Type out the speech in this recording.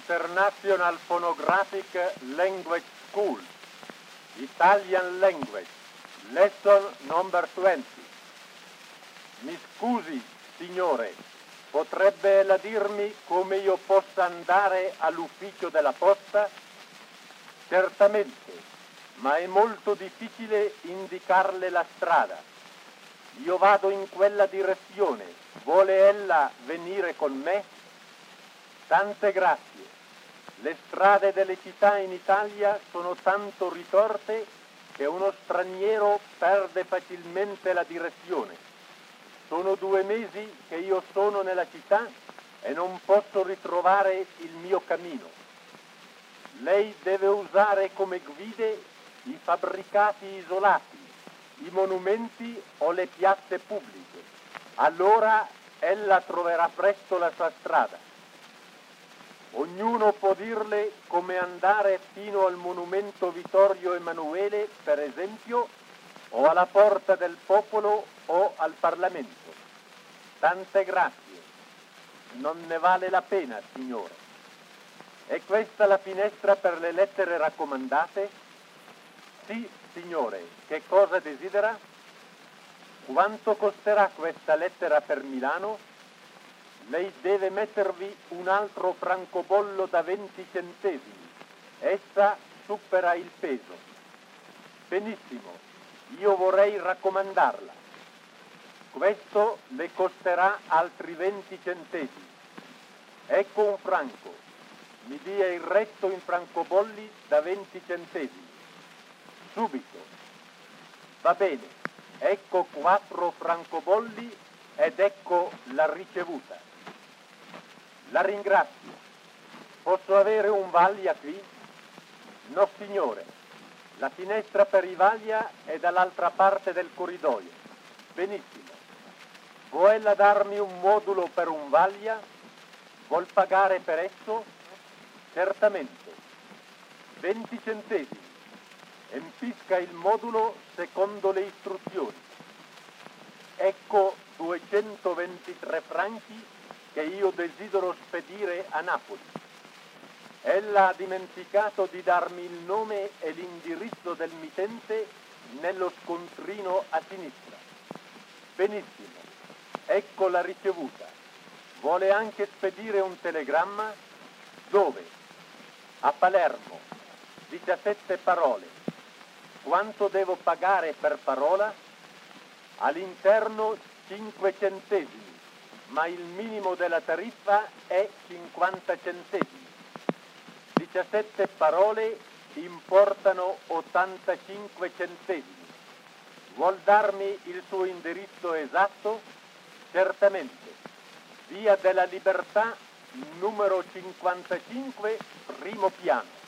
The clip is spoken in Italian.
International Phonographic Language School, Italian Language, Lesson number 20. Mi scusi, signore, potrebbe ella dirmi come io possa andare all'ufficio della posta? Certamente, ma è molto difficile indicarle la strada. Io vado in quella direzione, vuole ella venire con me? Tante grazie. Le strade delle città in Italia sono tanto ritorte che uno straniero perde facilmente la direzione. Sono 2 mesi che io sono nella città e non posso ritrovare il mio cammino. Lei deve usare come guide i fabbricati isolati, i monumenti o le piazze pubbliche. Allora ella troverà presto la sua strada. Ognuno può dirle come andare fino al monumento Vittorio Emanuele, per esempio, o alla Porta del Popolo o al Parlamento. Tante grazie. Non ne vale la pena, signore. È questa la finestra per le lettere raccomandate? Sì, signore. Che cosa desidera? Quanto costerà questa lettera per Milano? Lei deve mettervi un altro francobollo da 20 centesimi. Essa supera il peso. Benissimo, io vorrei raccomandarla. Questo le costerà altri 20 centesimi. Ecco un franco. Mi dia il resto in francobolli da 20 centesimi. Subito. Va bene, ecco 4 francobolli ed ecco la ricevuta. La ringrazio. Posso avere un vaglia qui? No, signore. La finestra per i vaglia è dall'altra parte del corridoio. Benissimo. Vuoi ella darmi un modulo per un vaglia? Vuol pagare per esso? Certamente. 20 centesimi. Empisca il modulo secondo le istruzioni. Ecco 223 franchi che io desidero spedire a Napoli. Ella ha dimenticato di darmi il nome e l'indirizzo del mittente nello scontrino a sinistra. Benissimo, ecco la ricevuta. Vuole anche spedire un telegramma? Dove? A Palermo. 17 parole. Quanto devo pagare per parola? All'interno 5 centesimi. Ma il minimo della tariffa è 50 centesimi. 17 parole importano 85 centesimi. Vuol darmi il suo indirizzo esatto? Certamente. Via della Libertà, numero 55, primo piano.